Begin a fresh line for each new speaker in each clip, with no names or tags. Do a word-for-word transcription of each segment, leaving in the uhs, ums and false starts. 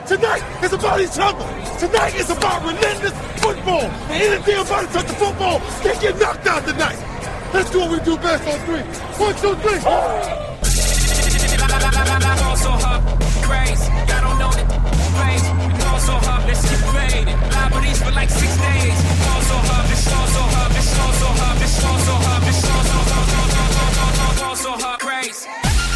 Tonight is about each other. Tonight is about relentless football. And anything about to touch the football, they get knocked out tonight. Let's do what we do best on three. One, two, three.
Also hub, crazy. I don't know the crazy. Also hub, let's get faded. Liberties for like six days. Also hub, it's also hub, it's also hub, it's also hub, it's also hub, also hub, crazy.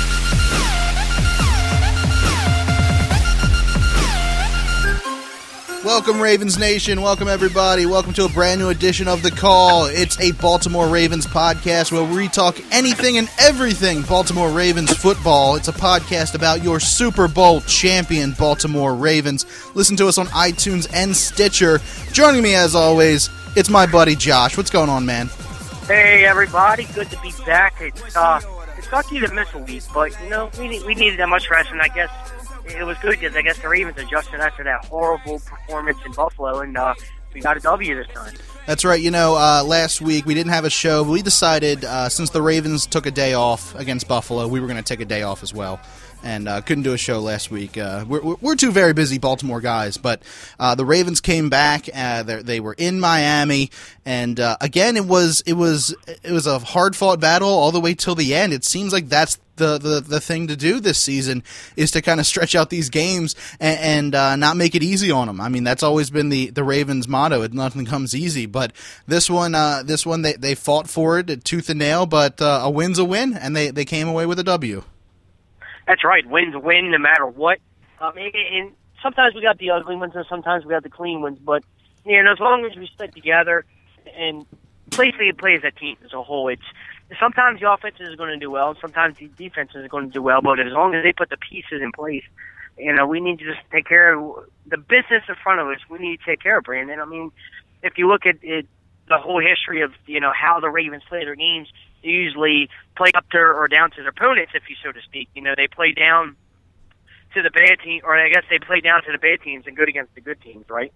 Welcome, Ravens Nation. Welcome, everybody. Welcome to a brand new edition of The Call. It's a Baltimore Ravens podcast where we talk anything and everything Baltimore Ravens football. It's a podcast about your Super Bowl champion Baltimore Ravens. Listen to us on iTunes and Stitcher. Joining me, as always, it's my buddy Josh. What's going on, man?
Hey, everybody. Good to be back. It's, uh, it's lucky to miss a week, but, you know, we, we needed that much rest, and I guess it was good because I guess the Ravens adjusted after that horrible performance in Buffalo, and uh, we got a W this time.
That's right. You know, uh, last week we didn't have a show. But we decided uh, since the Ravens took a day off against Buffalo, we were going to take a day off as well. And uh, couldn't do a show last week. Uh, we're, we're two very busy Baltimore guys, but uh, the Ravens came back. Uh, they were in Miami, and uh, again, it was it was it was a hard fought battle all the way till the end. It seems like that's the the, the thing to do this season is to kind of stretch out these games and, and uh, not make it easy on them. I mean, that's always been the, the Ravens' motto: "Nothing comes easy." But this one, uh, this one, they they fought for it tooth and nail. But uh, a win's a win, and they they came away with a W.
That's right. Win's a win no matter what. Um, and, and sometimes we got the ugly ones and sometimes we got the clean ones. But, you know, as long as we stick together and basically play as a team as a whole, it's sometimes the offense is going to do well and sometimes the defense is going to do well. But as long as they put the pieces in place, you know, we need to just take care of the business in front of us. We need to take care of Brandon. I mean, if you look at it, the whole history of, you know, how the Ravens play their games, they usually play up to or down to their opponents, if you so to speak. You know, they play down to the bad team, or I guess they play down to the bad teams and good against the good teams, right?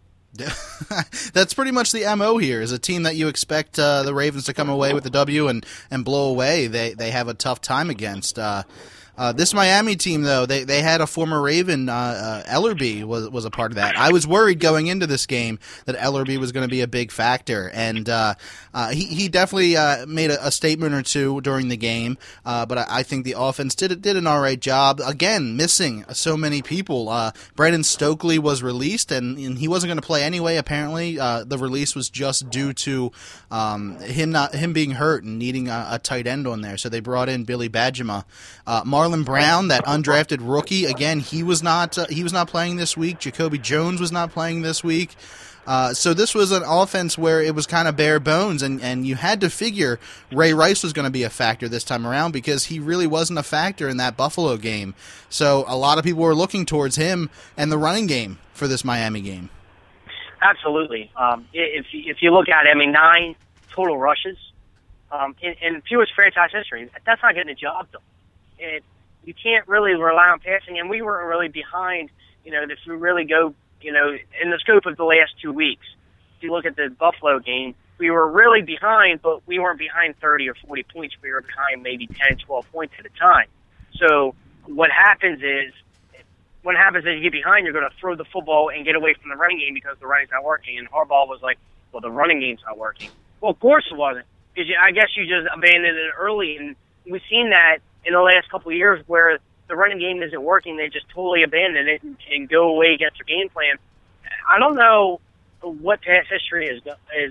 That's pretty much the M O here. Is a team that you expect uh, the Ravens to come away with the W and, and blow away, they they have a tough time against. Uh, Uh, this Miami team, though, they, they had a former Raven, uh, uh, Ellerbe was was a part of that. I was worried going into this game that Ellerbe was going to be a big factor, and uh, uh, he he definitely uh, made a, a statement or two during the game. Uh, but I, I think the offense did did an all right job. Again, missing so many people. Uh, Brandon Stokely was released, and, and he wasn't going to play anyway. Apparently, uh, the release was just due to um, him not him being hurt and needing a, a tight end on there. So they brought in Billy Badgema. Uh, Marlon Brown, that undrafted rookie, again, he was not uh, he was not playing this week. Jacoby Jones was not playing this week. Uh, so this was an offense where it was kind of bare bones, and, and you had to figure Ray Rice was going to be a factor this time around because he really wasn't a factor in that Buffalo game. So a lot of people were looking towards him and the running game for this Miami game.
Absolutely. Um, if, if you look at it, I mean, nine total rushes um, in, in fewest franchise history, that's not getting a job done. It, you can't really rely on passing, and we weren't really behind, you know, if you really go, you know, in the scope of the last two weeks. If you look at the Buffalo game, we were really behind, but we weren't behind thirty or forty points. We were behind maybe ten, twelve points at a time. So what happens is, what happens is you get behind, you're going to throw the football and get away from the running game because the running's not working. And Harbaugh was like, well, the running game's not working. Well, of course it wasn't, because I guess you just abandoned it early, and we've seen that in the last couple of years where the running game isn't working, they just totally abandon it and, and go away against their game plan. I don't know what past history is, is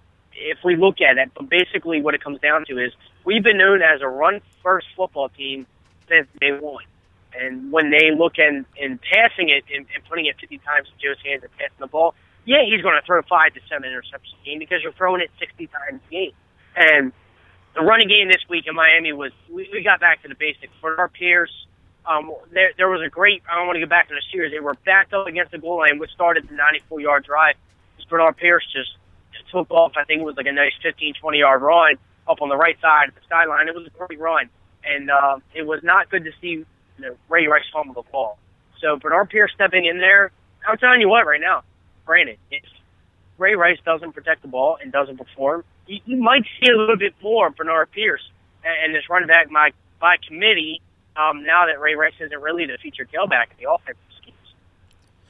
if we look at it, but basically what it comes down to is we've been known as a run-first football team since day one. And when they look in, in passing it and, and putting it fifty times in Joe's hands and passing the ball, yeah, he's going to throw five to seven interceptions a game because you're throwing it sixty times a game. And the running game this week in Miami was, we, we got back to the basics. Bernard Pierce, um, there, there was a great, I don't want to go back to the series, they were backed up against the goal line, which started the ninety-four-yard drive. Bernard Pierce just, just took off. I think it was like a nice fifteen, twenty-yard run up on the right side of the sideline. It was a great run. And uh, it was not good to see, you know, Ray Rice fumble the ball. So Bernard Pierce stepping in there, I'm telling you what right now, Brandon, if Ray Rice doesn't protect the ball and doesn't perform, you, you might see a little bit more of Bernard Pierce and, and this running back by, by committee um, now that Ray Rice isn't really the featured tailback in the offensive schemes.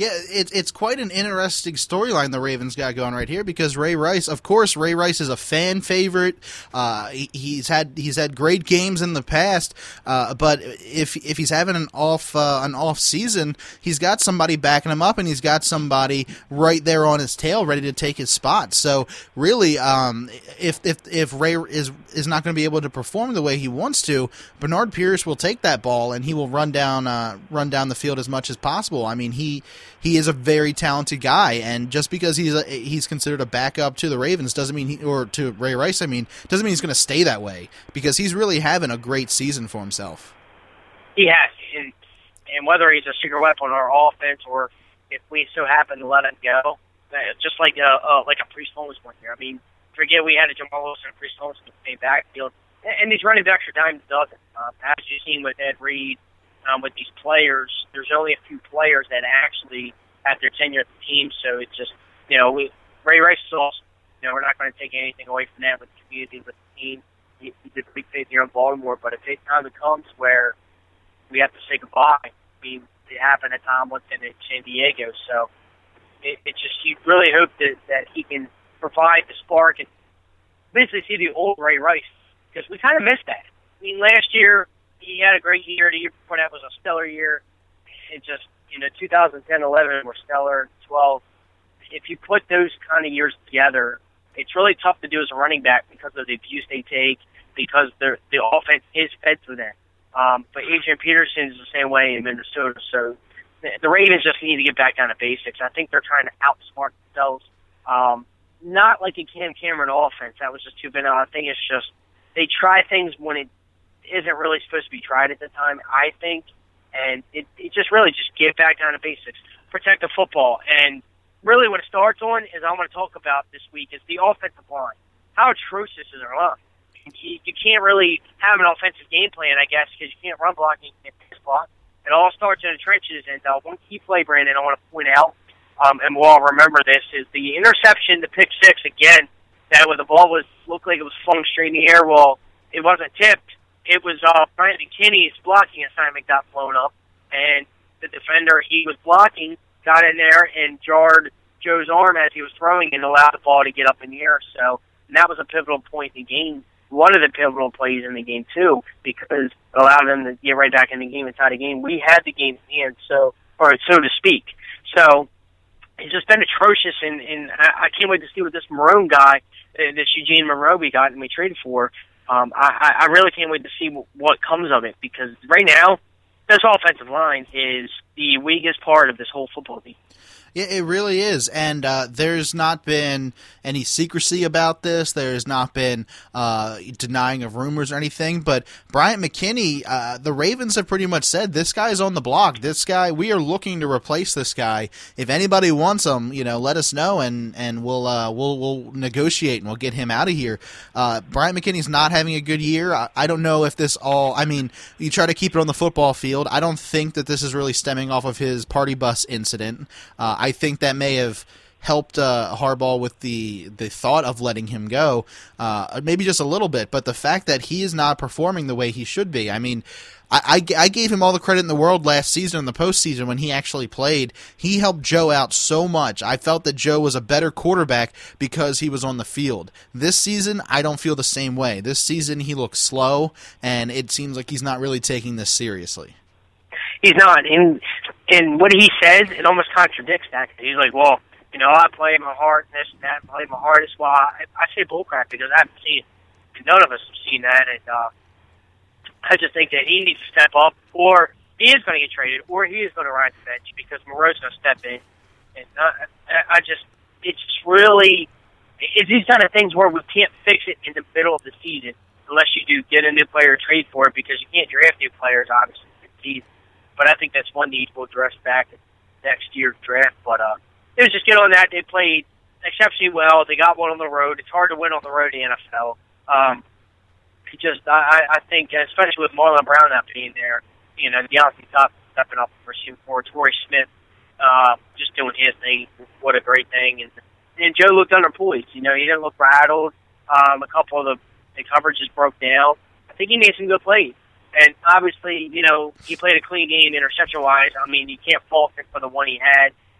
Yeah, it, it's quite an interesting storyline the Ravens got going right here because Ray Rice, of course, Ray Rice is a fan favorite. Uh, he, he's had he's had great games in the past, uh, but if if he's having an off uh, an off season, he's got somebody backing him up, and he's got somebody right there on his tail, ready to take his spot. So really, um, if if if Ray is is not going to be able to perform the way he wants to, Bernard Pierce will take that ball and he will run down uh, run down the field as much as possible. I mean, he. He is a very talented guy, and just because he's a, he's considered a backup to the Ravens doesn't mean he, or to Ray Rice, I mean, doesn't mean he's going to stay that way because he's really having a great season for himself.
He has, and, and whether he's a secret weapon on our offense or if we so happen to let him go, just like a uh, like a Priest Holmes one here. I mean, forget we had a Jamal Wilson and Priest Holmes in the same backfield, and he's running backs for dime a dozen. Uh, as you've seen with Ed Reed. Um, with these players, there's only a few players that actually have their tenure at the team, so it's just, you know, we, Ray Rice is awesome. You know, we're not going to take anything away from that with the community, with the team. He, he did big things here in Baltimore, but if it time comes where we have to say goodbye, I mean, it happened at Tomlinson in San Diego, so it, it's just, you really hope that, that he can provide the spark and basically see the old Ray Rice, because we kind of missed that. I mean, last year, he had a great year. The year before that was a stellar year. It just, you know, two thousand ten, eleven were stellar, twelve. If you put those kind of years together, it's really tough to do as a running back because of the abuse they take, because the the offense is fed through that. Um, but Adrian Peterson is the same way in Minnesota. So the, the Ravens just need to get back down to basics. I think they're trying to outsmart themselves. Um, not like a Cam Cameron offense. That was just too vanilla. I think it's just they try things when it isn't really supposed to be tried at the time, I think, and it, it just really just get back down to basics, protect the football, and really what it starts on is I'm going to talk about this week is the offensive line. How atrocious is our line? You, you can't really have an offensive game plan, I guess, because you can't run block and you can't pass block. It all starts in the trenches, and uh, one key play, Brandon, I want to point out, um, and we'll all remember this, is the interception, the pick six, again, that when the ball was looked like it was flung straight in the air, well, it wasn't tipped. It was uh, Bryant McKinney's blocking assignment got blown up, and the defender he was blocking got in there and jarred Joe's arm as he was throwing and allowed the ball to get up in the air. So and that was a pivotal point in the game, one of the pivotal plays in the game, too, because it allowed them to get right back in the game and tie the game. We had the game in hand, so, or so to speak. So it's just been atrocious, and, and I, I can't wait to see what this Marone guy, uh, this Eugene Monroe we got and we traded for, Um, I, I really can't wait to see what comes of it, because right now, this offensive line is the weakest part of this whole football team.
Yeah, it really is, and uh, there's not been any secrecy about this. There's not been uh, denying of rumors or anything, but Bryant McKinney, uh, the Ravens have pretty much said, this guy's on the block. This guy, we are looking to replace this guy. If anybody wants him, you know, let us know, and, and we'll, uh, we'll we'll negotiate, and we'll get him out of here. Uh, Bryant McKinney's not having a good year. I, I don't know if this all, I mean, you try to keep it on the football field. I don't think that this is really stemming off of his party bus incident. Uh, I think that may have helped uh, Harbaugh with the, the thought of letting him go, uh, maybe just a little bit, but the fact that he is not performing the way he should be. I mean, I, I, I gave him all the credit in the world last season in the postseason when he actually played. He helped Joe out so much. I felt that Joe was a better quarterback because he was on the field. This season, I don't feel the same way. This season, he looks slow, and it seems like he's not really taking this seriously.
He's not, and and what he says, it almost contradicts that. He's like, well, you know, I play my heart, and this and that, I play my hardest. Well, I, I say bullcrap because I haven't seen it. None of us have seen that, and uh, I just think that he needs to step up, or he is going to get traded, or he is going to ride the bench because Moreau's going to step in. And uh, I, I just, it's really, it's these kind of things where we can't fix it in the middle of the season unless you do get a new player, trade for it, because you can't draft new players, obviously, in the season. But I think that's one need we'll address back at next year's draft. But uh, it was just get on that. They played exceptionally well. They got one on the road. It's hard to win on the road in the N F L. Um, just, I, I think, especially with Marlon Brown not being there, you know, Deontay Thompson stepping up for receiving for Torrey Smith, uh, just doing his thing. What a great thing. And, and Joe looked underpoised. You know, he didn't look rattled. Um, a couple of the, the coverages broke down. I think he made some good plays. And obviously, you know, he played a clean game interception-wise. I mean, you can't fault him for the one he had.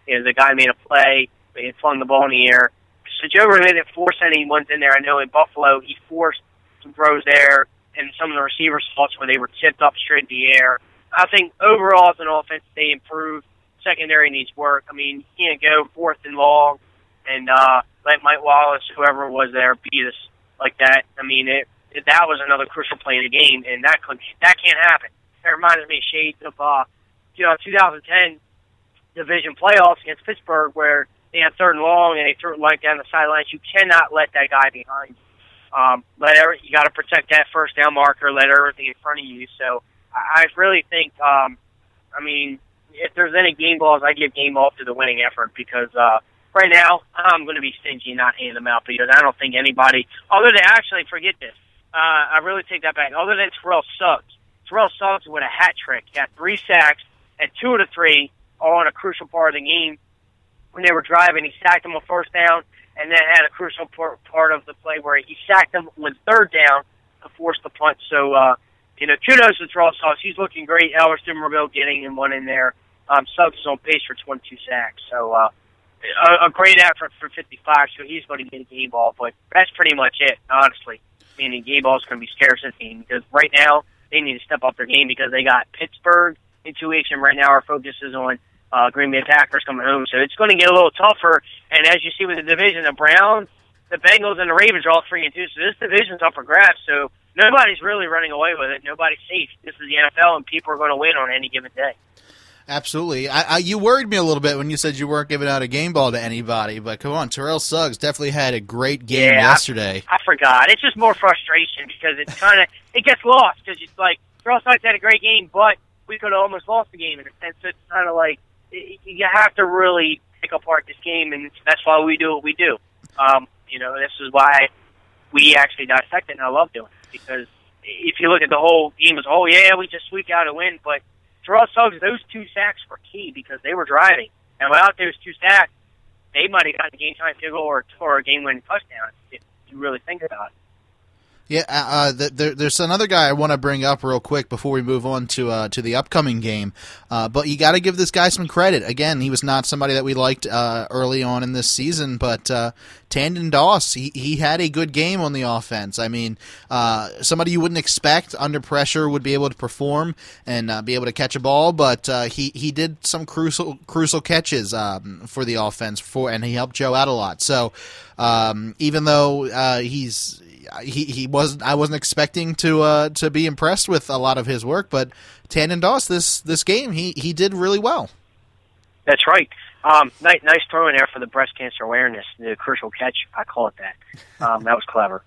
you know, the guy made a play, he flung the ball in the air. So Joe really didn't force any ones in there. I know in Buffalo he forced some throws there, and some of the receivers' faults where they were tipped up straight in the air. I think overall as an offense they improved. Secondary needs work. I mean, you can't go fourth and long and uh, let Mike Wallace, whoever was there, beat us like that. I mean, it, it, that was another crucial play in the game, and that could, that can't happen. It reminded me of shades of uh, you know, twenty ten division playoffs against Pittsburgh where they had third and long and they threw it like down the sidelines. You cannot let that guy behind you. Um, let every, you got to protect that first down marker. Let everything in front of you. So I, I really think, um, I mean, if there's any game balls, I give game ball to the winning effort because uh, right now I'm going to be stingy and not handing them out because I don't think anybody, other than actually forget this, uh, I really take that back. Other than Terrell Suggs, Terrell Suggs with a hat trick, got three sacks and two of the three all in a crucial part of the game. When they were driving, he sacked them on first down, and then had a crucial part of the play where he sacked them with third down to force the punt. So, uh, you know, kudos to Terrell Suggs. He's looking great. Elvis Dumerville getting him one in there. Um, Suggs is on pace for twenty-two sacks. So, uh, a, a great effort for fifty-five, so he's going to get a game ball. But that's pretty much it, honestly. I mean, the game ball is going to be scarce at the team because right now they need to step up their game because they got Pittsburgh in two weeks, and right now our focus is on Uh, Green Bay Packers coming home, so it's going to get a little tougher. And as you see with the division, the Browns, the Bengals, and the Ravens are all three and two. So this division's up for grabs. So nobody's really running away with it. Nobody's safe. This is the N F L, and people are going to win on any given day.
Absolutely. I, I, you worried me a little bit when you said you weren't giving out a game ball to anybody, but come on, Terrell Suggs definitely had a great game
yeah,
yesterday.
I, I forgot. It's just more frustration because it's kind of it gets lost because it's like Terrell Suggs had a great game, but we could have almost lost the game in a sense. It's kind of like you have to really pick apart this game, and that's why we do what we do. Um, you know, this is why we actually dissect it, and I love doing it, because if you look at the whole game as a whole, yeah, we just squeak out a win, but Terrell Suggs, those two sacks were key because they were driving, and without those two sacks, they might have gotten a game-time field goal or, or a game-winning touchdown if you really think about it.
Yeah, uh, there, there's another guy I want to bring up real quick before we move on to uh, to the upcoming game. Uh, but you got to give this guy some credit. Again, he was not somebody that we liked uh, early on in this season, but uh, Tandon Doss, he, he had a good game on the offense. I mean, uh, somebody you wouldn't expect under pressure would be able to perform and uh, be able to catch a ball, but uh, he he did some crucial crucial catches um, for the offense, for and he helped Joe out a lot. So um, even though uh, he's He he wasn't. I wasn't expecting to uh, to be impressed with a lot of his work, but Tandon Doss this this game he, he did really well.
That's right. Um, nice nice throw in there for the breast cancer awareness, the crucial catch. I call it that. Um, that was clever.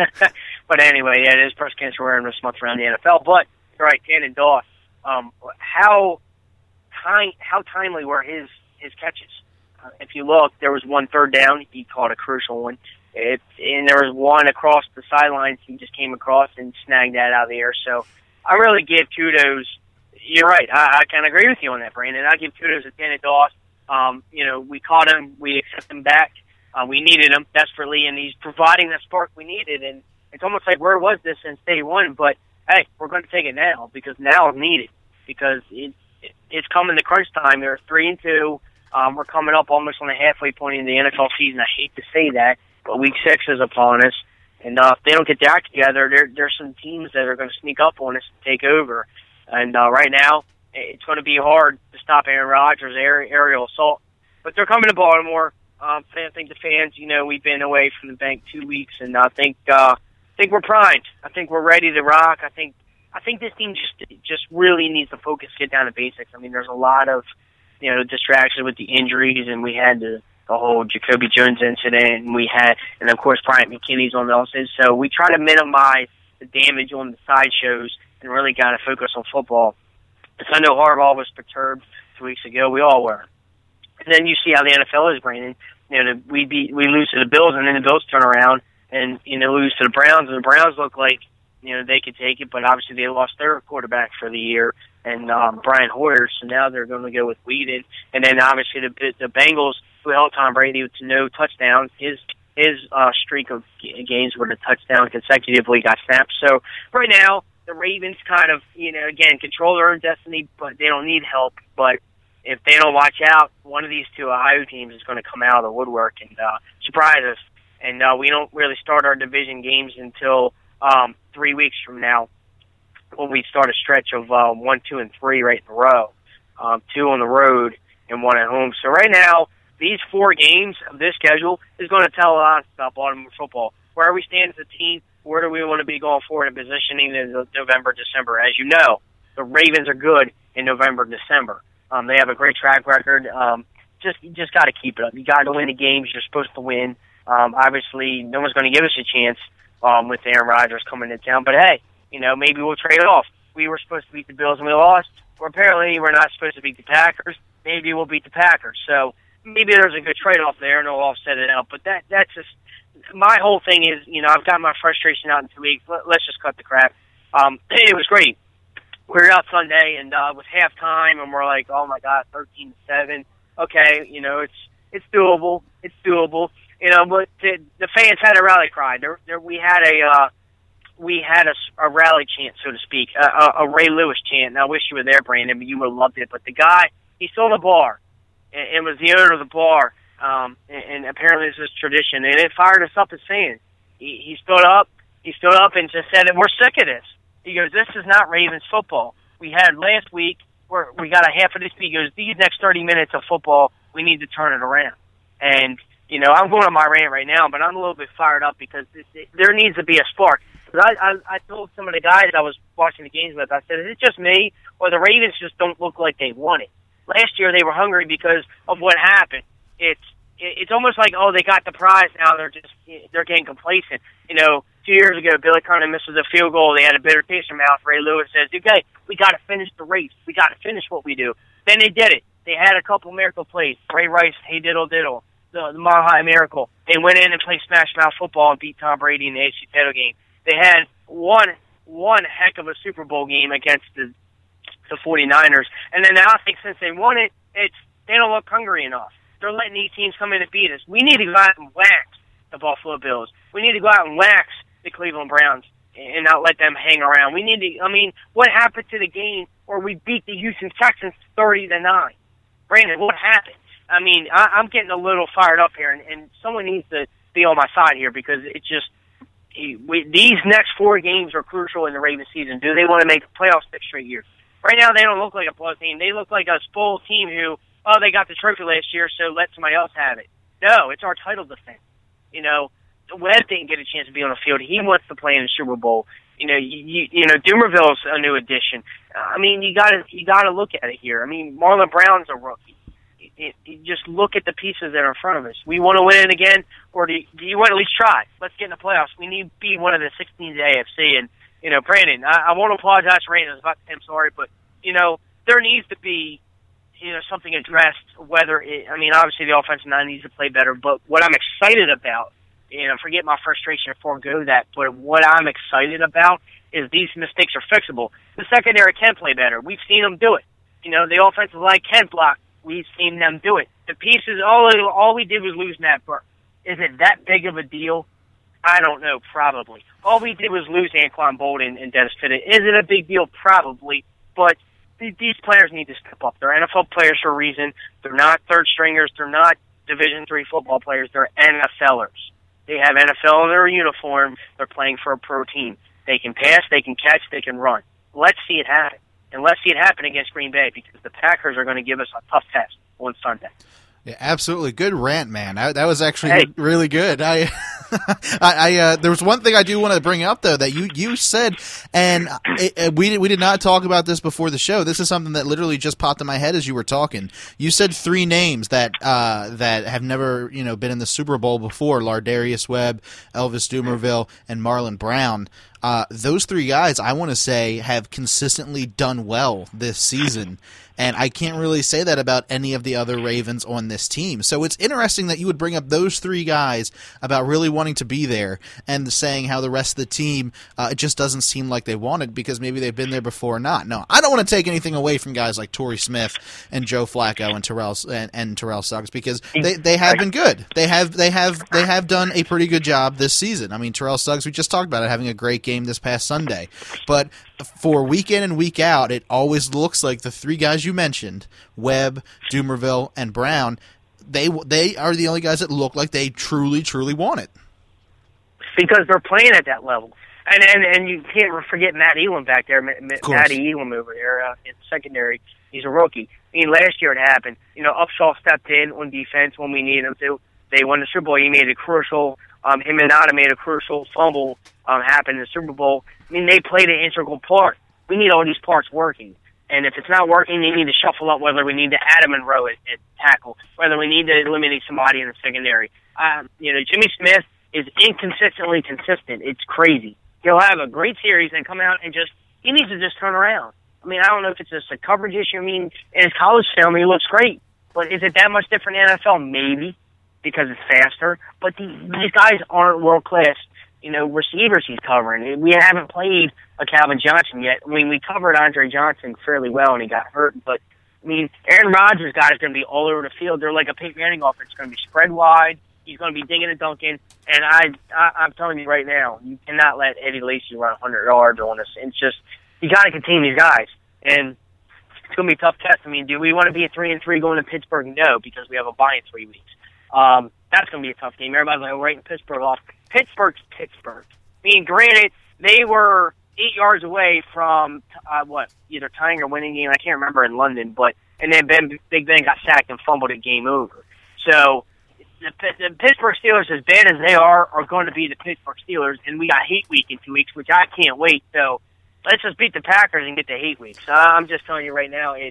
But anyway, yeah, it is breast cancer awareness month around the N F L. But you're right, Tandon Doss. Um, how time how timely were his his catches? Uh, if you look, there was one third down. He caught a crucial one. It, and there was one across the sidelines. He just came across and snagged that out of the air. So I really give kudos. You're right. I, I kind of agree with you on that, Brandon. I give kudos to Tandon Doss. Um, you know, we caught him. We accept him back. Uh, we needed him desperately, and he's providing the spark we needed. And it's almost like, where was this since day one? But, hey, we're going to take it now because now it's needed because it, it, it's coming to crunch time. They're three and two. Um, we're coming up almost on the halfway point in the N F L season. I hate to say that. But week six is upon us, and uh, if they don't get their act together, there there's some teams that are going to sneak up on us and take over. And uh, right now, it's going to be hard to stop Aaron Rodgers' aerial assault. But they're coming to Baltimore. Um, I think the fans, you know, we've been away from the bank two weeks, and I think uh, I think we're primed. I think we're ready to rock. I think I think this team just just really needs to focus, get down to basics. I mean, there's a lot of you know distraction with the injuries, and we had to. The whole Jacoby Jones incident, and we had, and of course, Bryant McKinney's on the offense. So we try to minimize the damage on the sideshows and really got to focus on football. Because I know Harbaugh was perturbed two weeks ago. We all were. And then you see how the N F L is, Brandon. You know, we beat, we lose to the Bills, and then the Bills turn around and you know lose to the Browns, and the Browns look like you know they could take it, but obviously they lost their quarterback for the year. And um, Brian Hoyer, so now they're going to go with Whedon. And then obviously the the Bengals, who held Tom Brady to no touchdowns, his his uh, streak of games where the touchdown consecutively got snapped. So right now, the Ravens kind of, you know, again, control their own destiny, but they don't need help. But if they don't watch out, one of these two Ohio teams is going to come out of the woodwork and uh, surprise us. And uh, we don't really start our division games until um, three weeks from now, when we start a stretch of uh, one, two, and three right in a row, um, two on the road and one at home. So right now, these four games of this schedule is going to tell a lot about Baltimore football. Where we stand as a team, where do we want to be going forward in positioning in November, December? As you know, the Ravens are good in November, December. Um, they have a great track record. Um, just you just got to keep it up. You got to win the games you're supposed to win. Um, obviously, no one's going to give us a chance um, with Aaron Rodgers coming to town. But hey, you know, maybe we'll trade it off. We were supposed to beat the Bills and we lost. Or apparently, we're not supposed to beat the Packers. Maybe we'll beat the Packers. So maybe there's a good trade-off there, and we'll offset it out. But that that's just my whole thing is, you know, I've got my frustration out in two weeks. Let, let's just cut the crap. Um, it was great. We were out Sunday, and uh, it was halftime, and we're like, oh my God, thirteen to seven. Okay, you know, it's it's doable. It's doable. You know, but the, the fans had a rally cry. There, there we had a uh, we had a, a rally chant, so to speak, a, a, a Ray Lewis chant. And I wish you were there, Brandon, but you would have loved it. But the guy, he sold a bar. It was the owner of the bar, um, and, and apparently this is tradition, and it fired us up as fans. He, he stood up, he stood up and just said, we're sick of this. He goes, this is not Ravens football. We had last week, where we got a half of this, he goes, these next thirty minutes of football, we need to turn it around. And, you know, I'm going on my rant right now, but I'm a little bit fired up because this, it, there needs to be a spark. I, I, I told some of the guys I was watching the games with, I said, is it just me, or the Ravens just don't look like they want it? Last year they were hungry because of what happened. It's it's almost like, oh, they got the prize now. They're just they're getting complacent. You know, two years ago, Billy Cunningham misses a field goal. They had a bitter taste in their mouth. Ray Lewis says, okay, we got to finish the race. We got to finish what we do. Then they did it. They had a couple miracle plays. Ray Rice, hey diddle diddle, the, the Mile High Miracle. They went in and played smash mouth football and beat Tom Brady in the A F C title game. They had one one heck of a Super Bowl game against the the 49ers. And then now I think since they won it, it's they don't look hungry enough. They're letting these teams come in and beat us. We need to go out and wax the Buffalo Bills. We need to go out and wax the Cleveland Browns and not let them hang around. We need to, I mean, what happened to the game where we beat the Houston Texans thirty to nine? Brandon, what happened? I mean, I, I'm getting a little fired up here, and, and someone needs to be on my side here because it's just, we, these next four games are crucial in the Ravens season. Do they want to make the playoffs six straight years? Right now, they don't look like a plus team. They look like a spoiled team who, oh, they got the trophy last year, so let somebody else have it. No, it's our title defense. You know, Webb didn't get a chance to be on the field. He wants to play in the Super Bowl. You know, you, you know, Dumerville's a new addition. I mean, you got to you got to look at it here. I mean, Marlon Brown's a rookie. It, it, just look at the pieces that are in front of us. We want to win it again, or do you, do you want to at least try? Let's get in the playoffs. We need to be one of the sixteen in the A F C, and you know, Brandon, I, I won't apologize for Brandon. I'm sorry, but, you know, there needs to be, you know, something addressed, whether it, I mean, obviously the offensive line needs to play better, but what I'm excited about, you know, forget my frustration and forego that, but what I'm excited about is these mistakes are fixable. The secondary can play better. We've seen them do it. You know, the offensive line can block. We've seen them do it. The pieces, all all we did was lose Matt Burke. Is it that big of a deal? I don't know, probably. All we did was lose Anquan Bolden and Dennis Pitta. Is it a big deal? Probably. But th- these players need to step up. They're N F L players for a reason. They're not third stringers. They're not Division three football players. They're N F Lers. They have N F L in their uniform. They're playing for a pro team. They can pass, they can catch, they can run. Let's see it happen. And let's see it happen against Green Bay because the Packers are going to give us a tough test on Sunday.
Yeah, absolutely. Good rant, man. I, that was actually
hey.
really good. I, I, I uh, there was one thing I do want to bring up though that you, you said, and it, it, we we did not talk about this before the show. This is something that literally just popped in my head as you were talking. You said three names that uh, that have never you know been in the Super Bowl before: Lardarius Webb, Elvis Dumerville, and Marlon Brown. Uh, those three guys, I want to say, have consistently done well this season. And I can't really say that about any of the other Ravens on this team. So it's interesting that you would bring up those three guys about really wanting to be there and saying how the rest of the team, uh, it just doesn't seem like they wanted because maybe they've been there before or not. No, I don't want to take anything away from guys like Torrey Smith and Joe Flacco and Terrell and, and Terrell Suggs because they, they have been good. They have they have they have done a pretty good job this season. I mean, Terrell Suggs, we just talked about it, having a great game this past Sunday. But for week in and week out, it always looks like the three guys you mentioned, Webb, Dumervil, and Brown, they they are the only guys that look like they truly, truly want it.
Because they're playing at that level. And and, and you can't forget Matt Elam back there, Matty Elam over there uh, in secondary. He's a rookie. I mean, last year it happened. You know, Upshaw stepped in on defense when we needed him to. They won the Super Bowl. He made a crucial, um, him and Nada made a crucial fumble um, happen in the Super Bowl. I mean, they played an integral part. We need all these parts working. And if it's not working, they need to shuffle up, whether we need to add a Monroe at, at tackle, whether we need to eliminate somebody in the secondary. Um, you know, Jimmy Smith is inconsistently consistent. It's crazy. He'll have a great series and come out and just, he needs to just turn around. I mean, I don't know if it's just a coverage issue. I mean, in his college film, he looks great. But is it that much different in the N F L? Maybe, because it's faster. But the, these guys aren't world-class, you know, receivers he's covering. We haven't played a Calvin Johnson yet. I mean, we covered Andre Johnson fairly well, and he got hurt. But, I mean, Aaron Rodgers' guys are going to be all over the field. They're like a Peyton Manning offense. It's going to be spread wide. He's going to be digging and dunking. And I, I, I'm telling you right now, you cannot let Eddie Lacy run one hundred yards on us. It's just, you got to contain these guys. And it's going to be a tough test. I mean, do we want to be a three and three going to Pittsburgh? No, because we have a bye in three weeks. Um, that's going to be a tough game. Everybody's like, writing Pittsburgh off. Pittsburgh's Pittsburgh. I mean, granted, they were eight yards away from, uh, what, either tying or winning game. I can't remember in London. But and then ben, Big Ben got sacked and fumbled a game over. So the, the Pittsburgh Steelers, as bad as they are, are going to be the Pittsburgh Steelers. And we got hate week in two weeks, which I can't wait. So let's just beat the Packers and get the hate week. So I'm just telling you right now, it.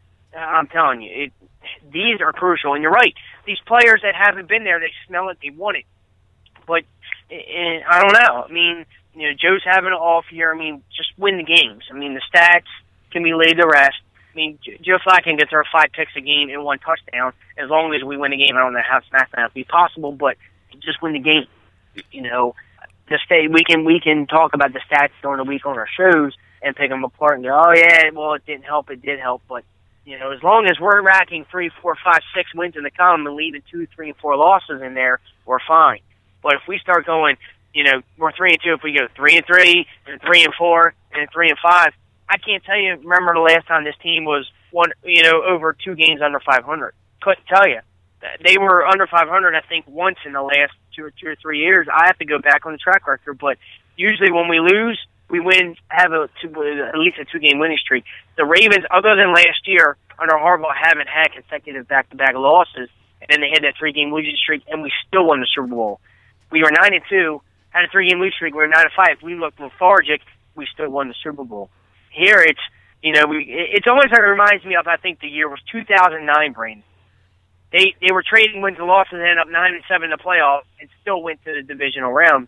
I'm telling you, it. These are crucial. And you're right. These players that haven't been there, they smell it, they want it. But and I don't know. I mean, you know, Joe's having an off year. I mean, just win the games. I mean, the stats can be laid to rest. I mean, Joe Flacco can throw five picks a game and one touchdown as long as we win the game. I don't know how it's mathematically possible, but just win the game. You know, the state we can we can talk about the stats during the week on our shows and pick them apart and go, oh yeah, well it didn't help, it did help, but you know, as long as we're racking three, four, five, six wins in the column and leaving two, three, and four losses in there, we're fine. But if we start going, you know, we're three and two. If we go three and three, and three and four, and three and five, I can't tell you. Remember the last time this team was one, you know, over two games under five hundred. Couldn't tell you. They were under five hundred, I think, once in the last two or two or three years. I have to go back on the track record, but usually when we lose, we win, have a two, at least a two-game winning streak. The Ravens, other than last year, under Harbaugh, haven't had consecutive back-to-back losses, and then they had that three-game losing streak, and we still won the Super Bowl. We were nine and two, had a three-game losing streak. We were nine and five. If we looked lethargic, we still won the Super Bowl. Here, it's you know, we it's almost like it reminds me of, I think the year was two thousand nine, Brandon. They they were trading wins and losses and ended up nine and seven in the playoffs, and still went to the divisional round.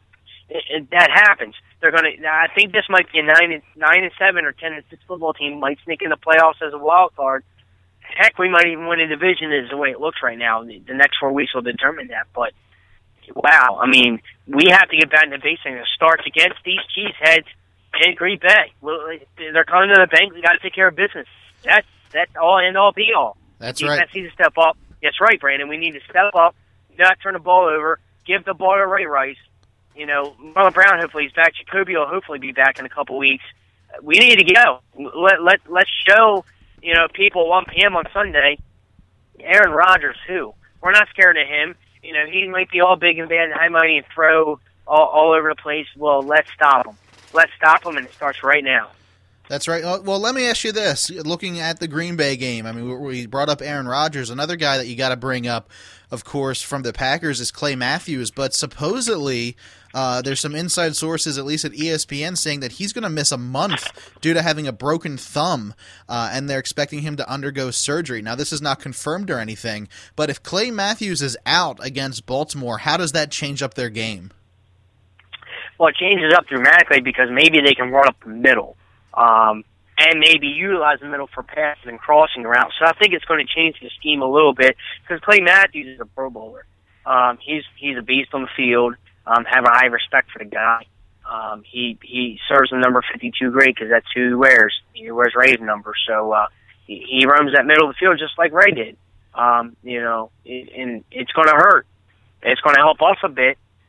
It, it, that happens. They're gonna. I think this might be a nine and nine and seven or ten and six football team might sneak in the playoffs as a wild card. Heck, we might even win a division. Is the way it looks right now. The, the next four weeks will determine that. But wow, I mean, we have to get back into basics. It starts against these cheeseheads in Green Bay. They're coming to the bank. We got to take care of business. That's that's all and all be all.
That's
Defense
right.
needs to step up. That's right, Brandon. We need to step up, not turn the ball over, give the ball to Ray Rice. You know, Marlon Brown hopefully he's back. Jacoby will hopefully be back in a couple weeks. We need to go. Let let let's show you know people one p.m. on Sunday. Aaron Rodgers, who we're not scared of him. You know, he might be all big and bad and high mighty and throw all, all over the place. Well, let's stop him. Let's stop him, and it starts right now.
That's right. Well, let me ask you this. Looking at the Green Bay game, I mean, we brought up Aaron Rodgers. Another guy that you got to bring up, of course, from the Packers is Clay Matthews. But supposedly uh, there's some inside sources, at least at E S P N, saying that he's going to miss a month due to having a broken thumb, uh, and they're expecting him to undergo surgery. Now, this is not confirmed or anything, but if Clay Matthews is out against Baltimore, how does that change up their game?
Well, it changes up dramatically because maybe they can run up the middle. Um, and maybe utilize the middle for passes and crossing routes. So I think it's going to change the scheme a little bit because Clay Matthews is a Pro Bowler. Um, he's he's a beast on the field. Um, have a high respect for the guy. Um, he he serves the number fifty-two great because that's who he wears. He wears Ray's number, so uh, he, he roams that middle of the field just like Ray did. Um, you know, it, and it's going to hurt. It's going to help us a bit. It's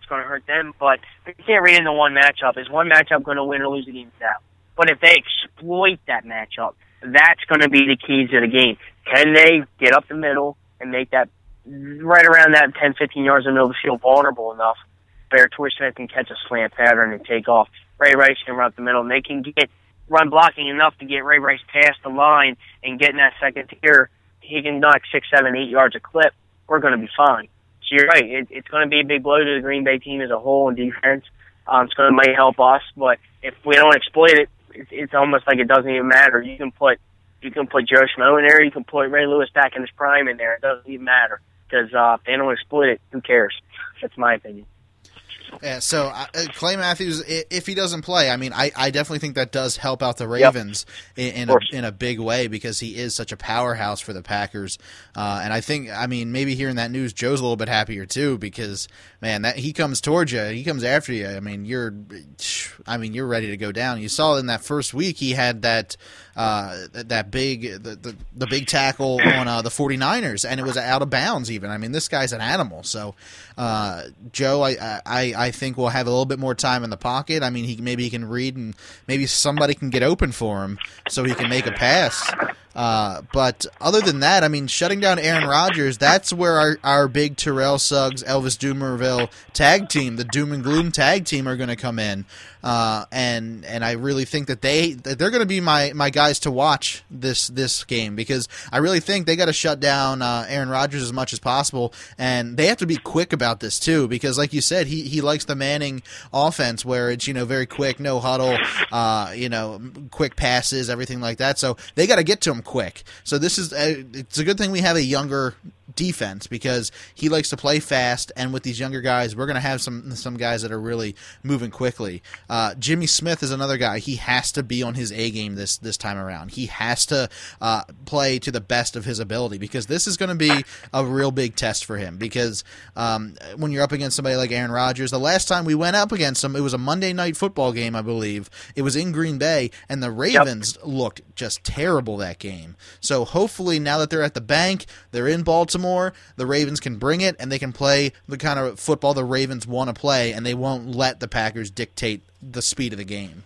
going to hurt them. But you can't read into one matchup. Is one matchup going to win or lose the game? No. But if they exploit that matchup, that's going to be the key to the game. Can they get up the middle and make that right around that ten, fifteen yards in the middle of the field vulnerable enough where Torrey Smith can catch a slant pattern and take off? Ray Rice can run up the middle, and they can get run blocking enough to get Ray Rice past the line and get in that second tier. He can knock six, seven, eight yards a clip. We're going to be fine. So you're right. It, it's going to be a big blow to the Green Bay team as a whole in defense. Um, it's going to might help us, but if we don't exploit it, it's, it's almost like it doesn't even matter. You can put you can put Joe Schmo in there. You can put Ray Lewis back in his prime in there. It doesn't even matter because uh, if they don't exploit it, who cares? That's my opinion.
Yeah, so uh, Clay Matthews, if he doesn't play, I mean, I, I definitely think that does help out the Ravens yep. in, in, a, in a big way because he is such a powerhouse for the Packers. Uh, and I think, I mean, maybe hearing that news, Joe's a little bit happier too because, man, that he comes towards you, he comes after you. I mean, you're, I mean, you're ready to go down. You saw in that first week he had that uh, that big the, the, the big tackle on uh, the 49ers, and it was out of bounds even. I mean, this guy's an animal. So, uh, Joe, I, I I think will have a little bit more time in the pocket. I mean, he maybe he can read and maybe somebody can get open for him so he can make a pass. Uh, but other than that, I mean, shutting down Aaron Rodgers, that's where our, our big Terrell Suggs, Elvis Dumerville tag team, the Doom and Gloom tag team, are going to come in. Uh, and and I really think that they that they're going to be my, my guys to watch this this game because I really think they got to shut down uh, Aaron Rodgers as much as possible, and they have to be quick about this too because, like you said, he he likes the Manning offense where it's you know very quick, no huddle, uh, you know, quick passes, everything like that. So they got to get to him quick. So this is a, it's a good thing we have a younger defense because he likes to play fast, and with these younger guys, we're going to have some some guys that are really moving quickly. Uh, Jimmy Smith is another guy. He has to be on his A game this this time around. He has to uh, play to the best of his ability because this is going to be a real big test for him because um, when you're up against somebody like Aaron Rodgers, the last time we went up against him, it was a Monday night football game, I believe. It was in Green Bay, and the Ravens yep. looked just terrible that game. So hopefully now that they're at the bank, they're in Baltimore, the Ravens can bring it, and they can play the kind of football the Ravens want to play, and they won't let the Packers dictate the speed of the game.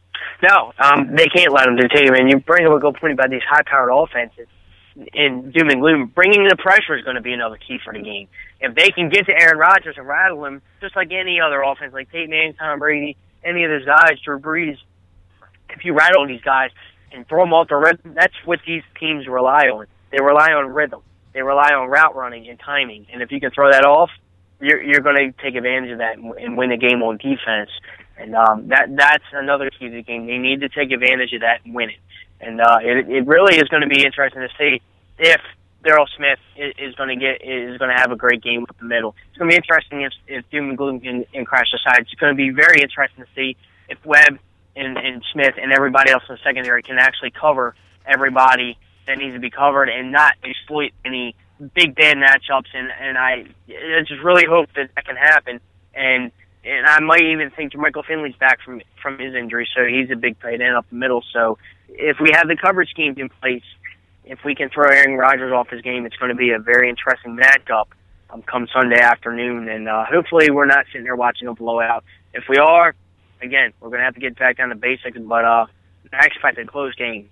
No, um, they can't let them dictate it. And you bring up a good point about these high-powered offenses in doom and gloom. Bringing the pressure is going to be another key for the game. If they can get to Aaron Rodgers and rattle him, just like any other offense, like Peyton Manning, Tom Brady, any of those guys, Drew Brees, if you rattle these guys and throw them off the rhythm, that's what these teams rely on. They rely on rhythm. They rely on route running and timing. And if you can throw that off, you're you're going to take advantage of that and, and win the game on defense. And um, that that's another key to the game. They need to take advantage of that and win it. And uh, it it really is going to be interesting to see if Darryl Smith is, is going to get is going to have a great game up the middle. It's going to be interesting if if Doom and Gloom can, can crash the sides. It's going to be very interesting to see if Webb and, and Smith and everybody else in the secondary can actually cover everybody that needs to be covered and not exploit any big bad matchups. And, and I, I just really hope that that can happen. And and I might even think Jermichael Finley's back from from his injury, so he's a big tight end up the middle. So if we have the coverage schemes in place, if we can throw Aaron Rodgers off his game, it's going to be a very interesting matchup um, come Sunday afternoon. And uh, hopefully we're not sitting there watching a blowout. If we are, again, we're going to have to get back down to basics, but uh, I expect a close game.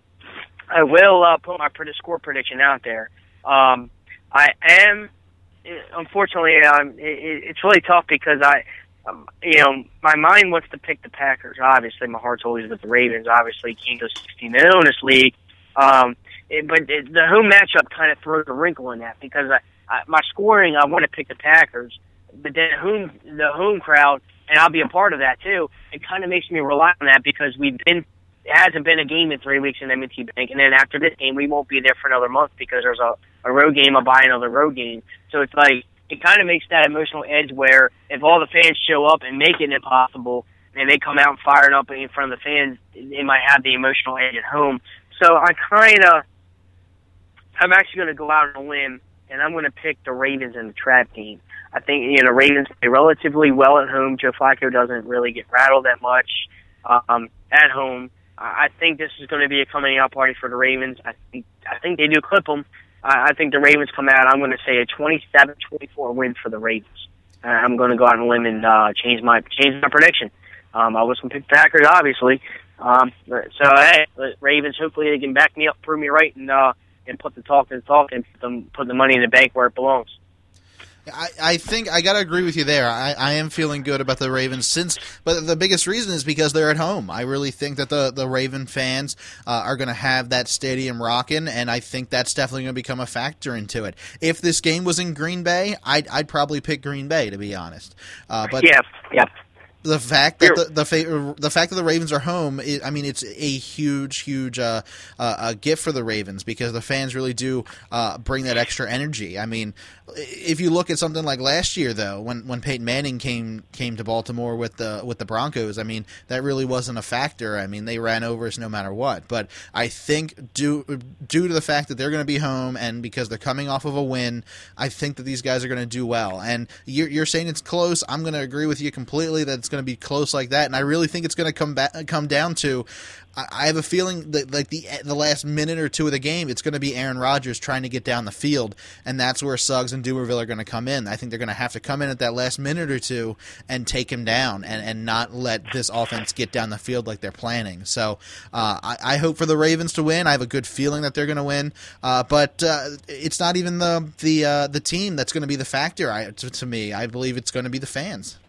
I will uh, put my score prediction out there. Um, I am, unfortunately, um, it, it's really tough because I, um, you know, my mind wants to pick the Packers. Obviously, my heart's always with the Ravens. Obviously, can't go sixteen and oh in this league. Um, it, but it, the home matchup kind of throws a wrinkle in that because I, I, my scoring, I want to pick the Packers, but then home, the home crowd, and I'll be a part of that too. It kind of makes me rely on that because we've been. It hasn't been a game in three weeks in M and T Bank, and then after this game, we won't be there for another month because there's a, a road game, I'll buy another road game. So it's like, it kind of makes that emotional edge where if all the fans show up and make it impossible, and they come out and fire it up in front of the fans, they might have the emotional edge at home. So I kind of, I'm actually going to go out on a limb, and I'm going to pick the Ravens in the trap game. I think, you know, Ravens play relatively well at home. Joe Flacco doesn't really get rattled that much um, at home. I think this is going to be a coming out party for the Ravens. I think I think they do clip them. I think the Ravens come out. I'm going to say a twenty-seven twenty-four win for the Ravens. I'm going to go out on a limb and uh, change my change my prediction. Um, I was going to pick Packers, obviously. Um, so, hey, Ravens, hopefully they can back me up, prove me right, and uh, and put the talk to the talk and put, them, put the money in the bank where it belongs.
I, I think I got to agree with you there. I, I am feeling good about the Ravens, since, but the biggest reason is because they're at home. I really think that the, the Raven fans uh, are going to have that stadium rocking, and I think that's definitely going to become a factor into it. If this game was in Green Bay, I'd, I'd probably pick Green Bay, to be honest. Uh, but
yeah, yeah.
The fact that the the, fa- the fact that the Ravens are home, it, I mean, it's a huge, huge uh, uh, a gift for the Ravens, because the fans really do uh, bring that extra energy. I mean, if you look at something like last year, though, when, when Peyton Manning came came to Baltimore with the with the Broncos, I mean, that really wasn't a factor. I mean, they ran over us no matter what. But I think due due to the fact that they're going to be home, and because they're coming off of a win, I think that these guys are going to do well. And you're, you're saying it's close. I'm going to agree with you completely that it's going to be close like that, and I really think it's going to come back come down to, I have a feeling that like the the last minute or two of the game, it's going to be Aaron Rodgers trying to get down the field, and that's where Suggs and Dumerville are going to come in. I think they're going to have to come in at that last minute or two and take him down, and, and not let this offense get down the field like they're planning. So uh, I, I hope for the Ravens to win. I have a good feeling that they're going to win, uh, but uh, it's not even the the uh, the team that's going to be the factor. I, to, to me, I believe it's going to be the fans.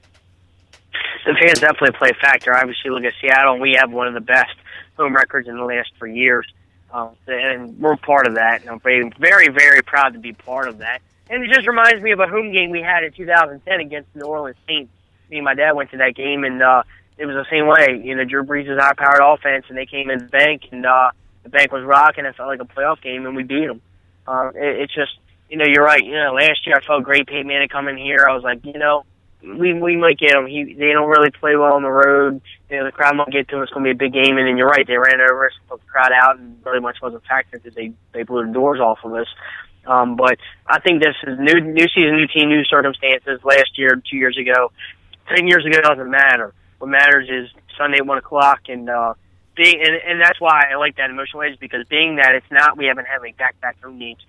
The fans definitely play a factor. Obviously, look at Seattle, and we have one of the best home records in the last three years, um, and we're part of that. And I'm very, very, very proud to be part of that. And it just reminds me of a home game we had in two thousand ten against the New Orleans Saints. Me and my dad went to that game, and uh, it was the same way. You know, Drew Brees' high-powered offense, and they came in the bank, and uh, the bank was rocking. It felt like a playoff game, and we beat them. Uh, it, it's just, you know, you're right. You know, last year I felt great. Peyton Manning coming here. I was like, you know, We we might get them. He they don't really play well on the road. You know, the crowd might get to them. It's going to be a big game. And then you're right, they ran over us, put the crowd out, and really much wasn't a factor because they they blew the doors off of us. Um, but I think this is new new season, new team, new circumstances. Last year, two years ago, ten years ago doesn't matter. What matters is Sunday at one o'clock, and uh, being and, and that's why I like that emotional edge, because being that it's not, we haven't had any back back home games.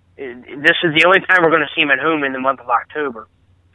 This is the only time we're going to see them at home in the month of October.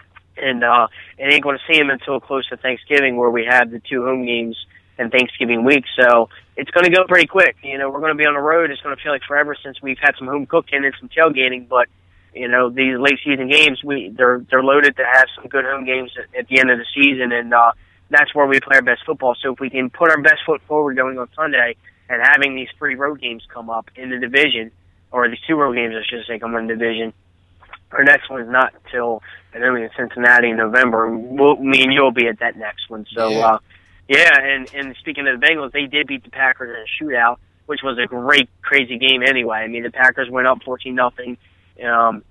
And uh, it ain't going to see him until close to Thanksgiving, where we have the two home games and Thanksgiving week. So it's going to go pretty quick. You know, we're going to be on the road. It's going to feel like forever since we've had some home cooking and some tailgating. But you know, these late season games, we they're they're loaded to have some good home games at, at the end of the season, and uh, that's where we play our best football. So if we can put our best foot forward going on Sunday and having these three road games come up in the division, or these two road games, I should say, come in the division. Our next one's not till and then in Cincinnati in November. We'll, me and you'll be at that next one. So, yeah, uh, yeah and, and speaking of the Bengals, they did beat the Packers in a shootout, which was a great, crazy game anyway. I mean, the Packers went up fourteen nothing. Um,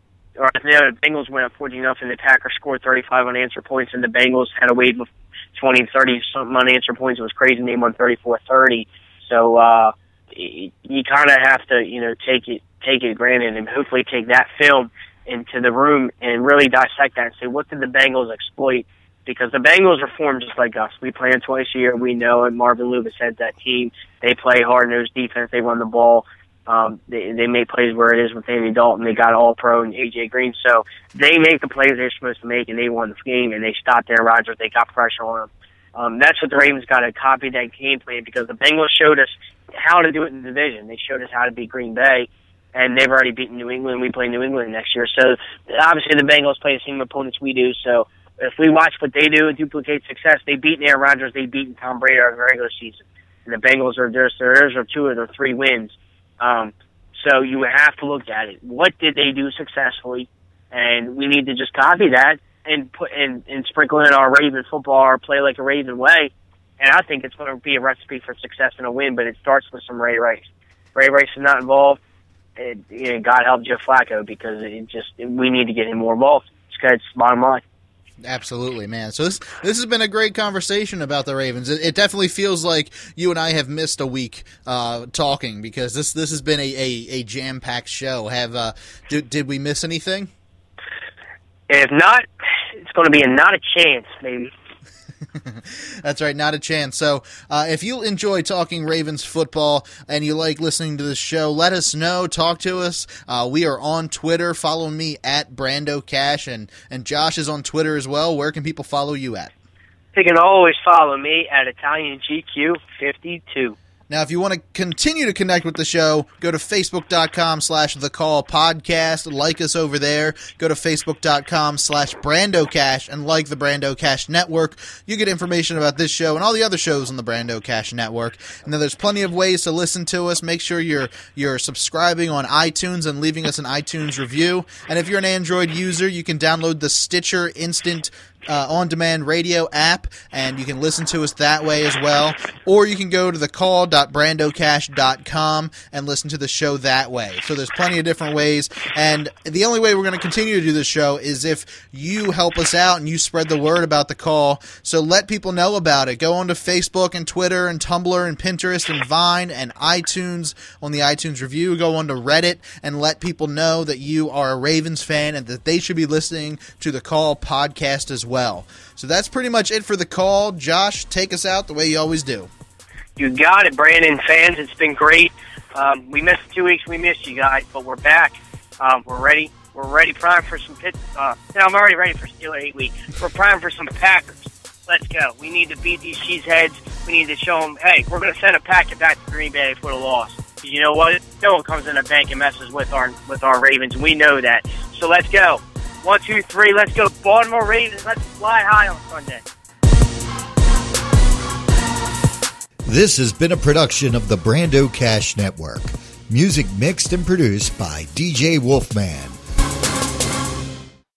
or no, the Bengals went up fourteen nothing. The Packers scored thirty-five unanswered points, and the Bengals had a wave of twenty, thirty something unanswered points. It was crazy. They won thirty-four thirty. So uh, you, you kind of have to, you know, take it, take it granted, and hopefully take that film into the room and really dissect that and say, what did the Bengals exploit? Because the Bengals are formed just like us. We play them twice a year. We know it. Marvin Lewis heads that team. They play hard-nosed defense. They run the ball. Um, they, they make plays where it is with Andy Dalton. They got All-Pro and A J Green. So they make the plays they're supposed to make, and they won the game, and they stopped Aaron Rodgers. They got pressure on him. Um, that's what the Ravens got to copy that game plan, because the Bengals showed us how to do it in the division. They showed us how to beat Green Bay. And they've already beaten New England. We play New England next year. So, obviously, the Bengals play the same opponents we do. So, if we watch what they do and duplicate success, they beat Aaron Rodgers, they beat Tom Brady in the regular season. And the Bengals are theirs, theirs are two of their three wins. Um, so, you have to look at it. What did they do successfully? And we need to just copy that and put and, and sprinkle in our Raven football, our play like a Raven way. And I think it's going to be a recipe for success and a win, but it starts with some Ray Rice. Ray Rice is not involved. It, you know, God help Joe Flacco, because it just we need to get him more involved. It's bottom line.
Absolutely, man. So this this has been a great conversation about the Ravens. It, it definitely feels like you and I have missed a week uh, talking, because this this has been a, a, a jam packed show. Have uh, did did we miss anything?
If not, it's going to be a not a chance, maybe.
That's right, not a chance. So uh, if you enjoy talking Ravens football and you like listening to this show, let us know. Talk to us. Uh, we are on Twitter. Follow me at Brando Cash, and, and Josh is on Twitter as well. Where can people follow you at?
They can always follow me at Italian G Q fifty-two.
Now, if you want to continue to connect with the show, go to facebook.com slash The Call Podcast. Like us over there. Go to facebook.com slash Brando Cash and like the Brando Cash Network. You get information about this show and all the other shows on the Brando Cash Network. And then there's plenty of ways to listen to us. Make sure you're you're subscribing on iTunes and leaving us an iTunes review. And if you're an Android user, you can download the Stitcher Instant Uh, on-demand radio app, and you can listen to us that way as well. Or you can go to the call dot brando cash dot com and listen to the show that way. So there's plenty of different ways, and the only way we're going to continue to do this show is if you help us out and you spread the word about the call. So let people know about it. Go onto Facebook and Twitter and Tumblr and Pinterest and Vine and iTunes on the iTunes review. Go onto Reddit and let people know that you are a Ravens fan and that they should be listening to the Call podcast as well. Well. So that's pretty much it for the call. Josh, take us out the way you always do.
You got it, Brandon. Fans, it's been great. Um, we missed two weeks. We missed you guys, but we're back. Um, we're ready. We're ready, prime for some pit. Uh, you know, I'm already ready for Steeler eight week. We're prime for some Packers. Let's go. We need to beat these cheeseheads. We need to show them, hey, we're going to send a packet back to Green Bay for the loss. Because you know what? No one comes in the bank and messes with our with our Ravens. We know that. So let's go. One, two, three, let's go. Baltimore Ravens, let's fly high on Sunday.
This has been a production of the Brando Cash Network. Music mixed and produced by D J Wolfman.